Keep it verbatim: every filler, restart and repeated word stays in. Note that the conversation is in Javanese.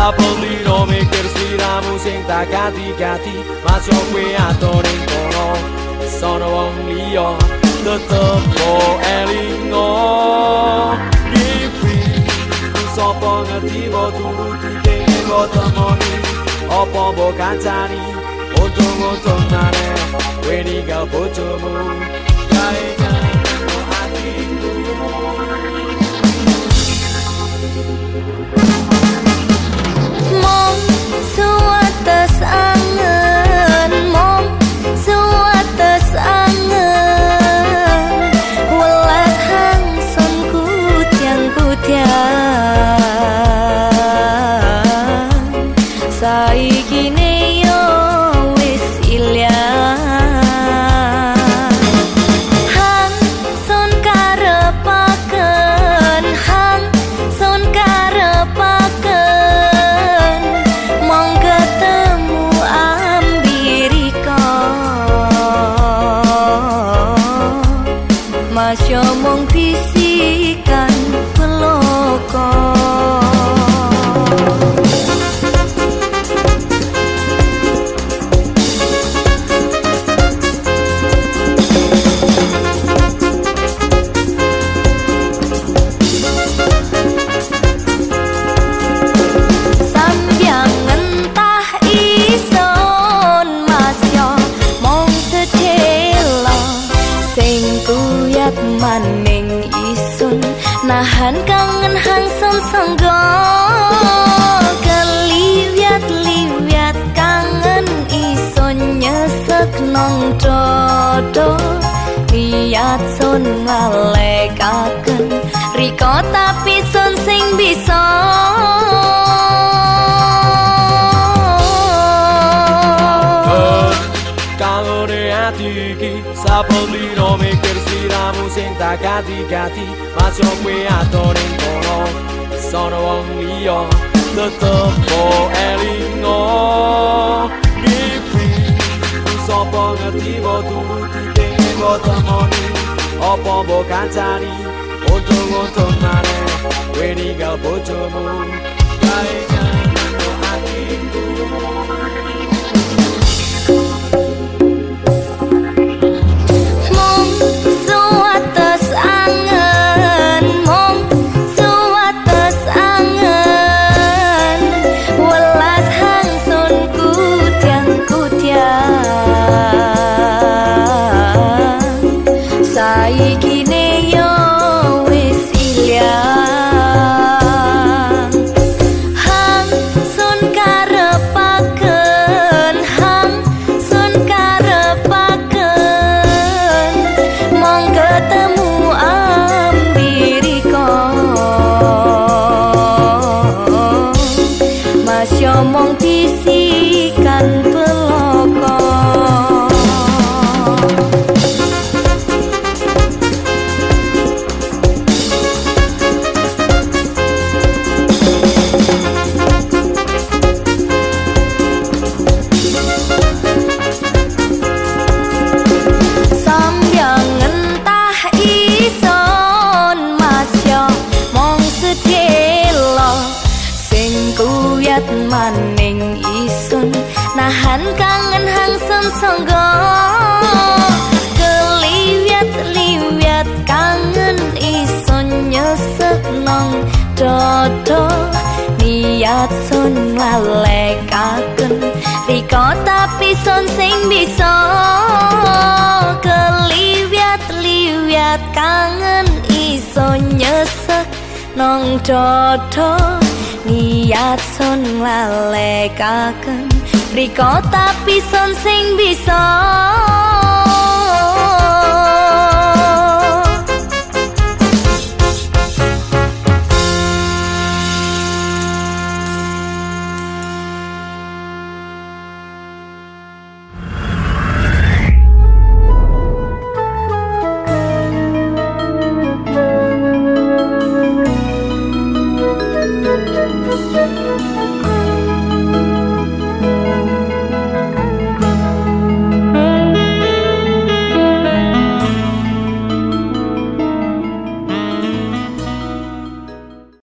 Sapolino mikir sliramu sing tak gati-gati Masya kowe atur ning kono sono wong liya tetep po elingo Ipi sapa ngerti wo turuti dene wo temoni apa mbok kancani untung-untung maneh kowe ninggal bojomu gawe nyenengno atiku Mong suwates angen mong suwates angen welas hangson kutyang-kutyang saikine yo wis ilang hangson karepaken hangson karepaken mong ketemu ambirika masya mong bisikan peloko maning isun nahan kangen hangson sangga keliwat-liwat kangen isun nyesek nong dodo niat sun ngalekaken riko tapi sun sing bisa kalone ati iki sapolino mikir sliramu sing tak gati-gati Masya kowe atur ning kono sono wong liya tetep po elingo Ipi sapa ngerti wo turuti dene wo temoni apa mbok kancani untung-untung maneh kowe ninggal bojomu gawe nyenengno atiku saikine yo wis ilang hangson karepaken hangson karepaken mong ketemu ambirika masya mong bisikan peloko maning isun nahan kangen hangson sangga keliwat-liwat kangen isun nyesek nong dodo niat sun ngalekaken riko tapi sun sing bisa keliwat-liwat kangen isun nyesek nong dodo niat sun ngalekaken riko tapi sun sing bisa